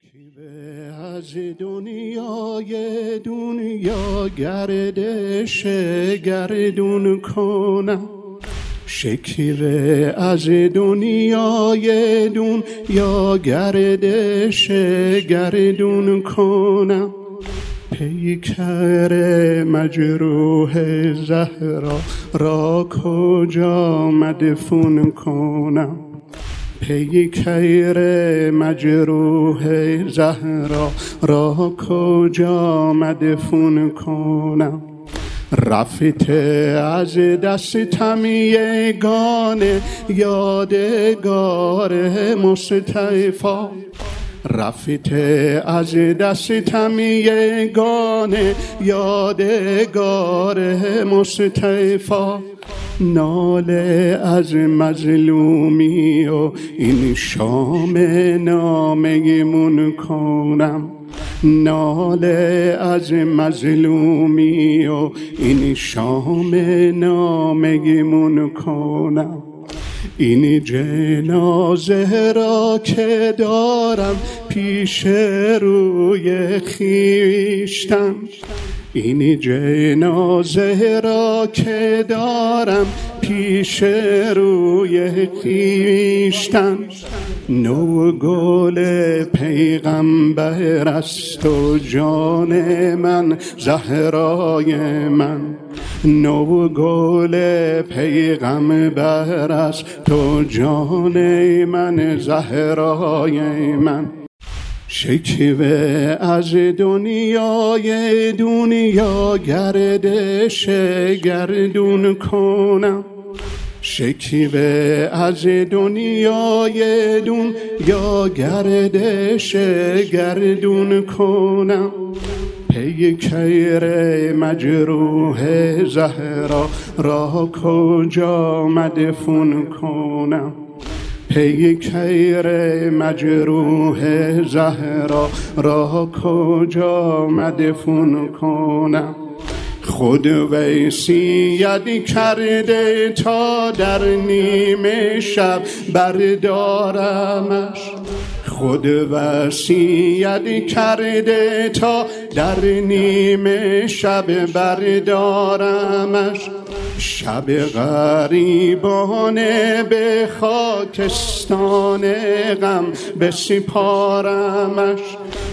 شکیبه از دنیا گردش گردون کنم، شکیبه از دنیا گردش گردون کنم. پیکر مجروح زهرا را کجا مدفون کنم؟ پیکر مجروح زهرا را کجا مدفون کنم؟ رفته از دستم یگانه یادگار مصطفی، رفته از دستم یگانه یادگار مصطفی. ناله از مظلومی و این شام نامگمون کنم، ناله از مظلومی و این شام نامگمون کنم. این جنازه را که دارم پیش روی خویشتن، این جنازه را که دارم پیش روی خویشتن. نو گل پیغمبر است و جان من زهرای من، نو گل پیغمبر است تو جان من زهرای من. شکیبه از دنیا گردش گردون کنم، شکیبه از دنیا گردش گردون کنم. پیکر مجروح زهرا را کجا مدفون کنم؟ پیکر مجروح زهرا را کجا مدفون کنم؟ خود وصیت کرده تا در نیمه شب بردارمش، خود وصیت کرده تا در نیمه شب بردارمش. شب غریبانه به خاکستان غم بسپارمش،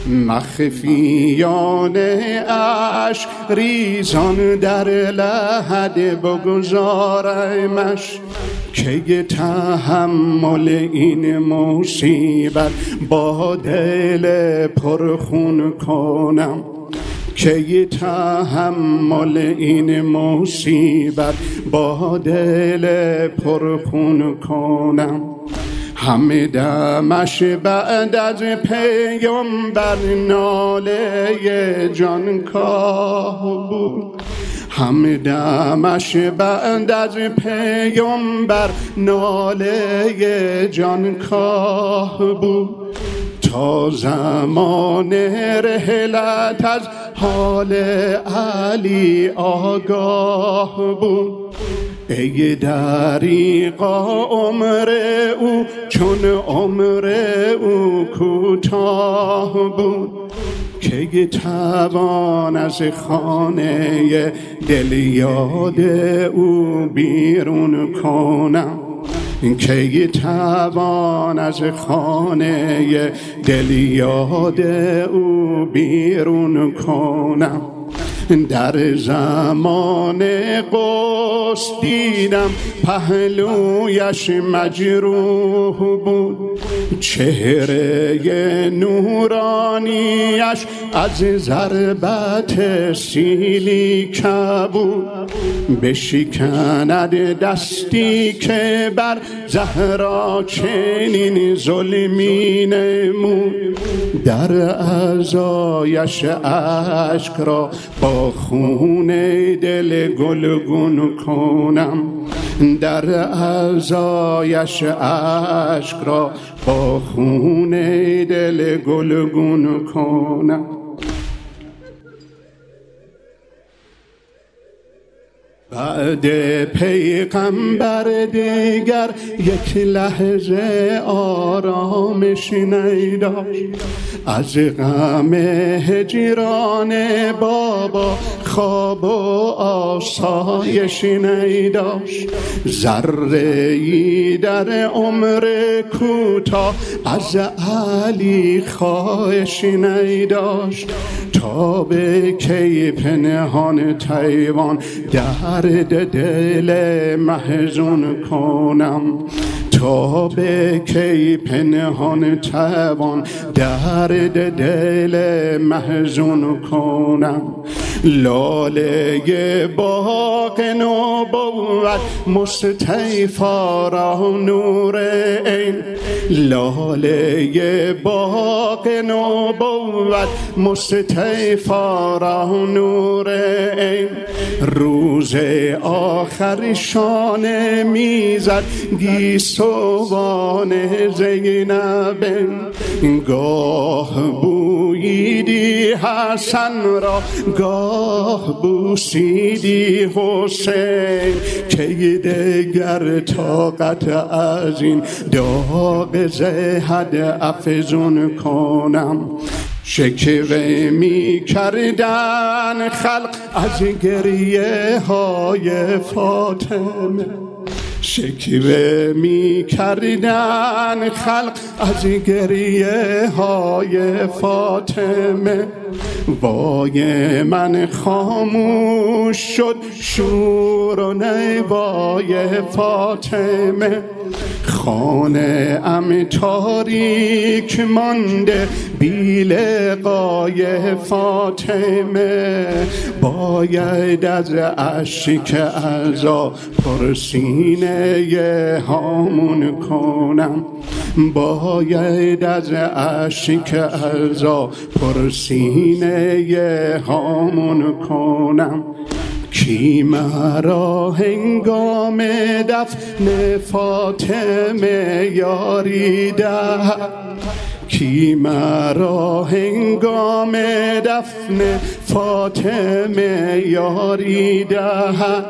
مخفیانه اشک ریزان در لحد بگذارمش. که تحمل این مصیبت با دل پرخون کنم؟ که تحمل این مصیبت با دل پرخون کنم؟ همه دمش بعد از پیامبر ناله جانکاه بود، همه دمش بعد از پیامبر ناله جانکاه بود. تا زمان رحلت از حال علی آگاه بود. ای دریغا عمر او چون عمر او کوتاه بود، که توان از خانه دل یاد او بیرون کنم؟ که توان از خانه دل یاد او بیرون کنم؟ در زمان قدس دیدم پهلویش مجروح بود، چهره نورانیش از ضربت سیلی کبود. بشکند دستی که بر زهرا چنین ظلمی نمود، در اعضایش اشک را با خون دل گلگون کنم، در اعضایش اشک را با خون دل گلگون کنم. بعد پیغمبر دیگر یک لحظه آرامش نداشت، از غم هجران بابا خواب و آسایش نداشت. ذره‌ای در عمر کوتاه از علی خواهش نداشت، تا به کی پنهان تیوان درد دل محزون کنم، تا به کی پنهان توان درد دل محزون کنم. لاله باغ نبوت مصطفی را نور عین، لاله باغ نبوت مصطفی را نور عین. روز آخر شانه میزد گیسوان زینب، گاه بوییدی حسن را گاه بوسیدی حسین، که دگر طاقت از این داغ زهد افزون کنم. شکوه می کردن خلق از گریه های فاطمه، شکوه می کردن خلق از گریه های فاطمه. وای من خاموش شد شور و نوای فاطمه، خانه ام تاریک مانده بی لقای فاطمه. باید از اشک عزا پر سینه هامون کنم، باید از اشک عزا پر سینه هامون کنم. کی مرا هنگام دفن فاطمه یاری دهد، کی مرا هنگام دفن فاطمه یاری دهد.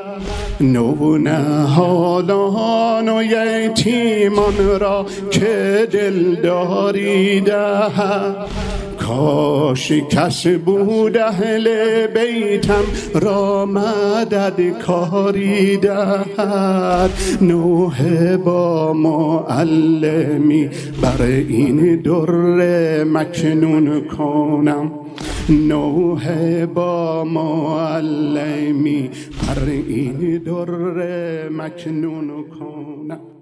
نونهالان و یتیمان را که دلداری دهد، کاش کس بود اهل بیتم را مدد کاری دهد. نوح با معلمی بر این در مکنون کنم، نوح با معلمی بر این در مکنون کنم.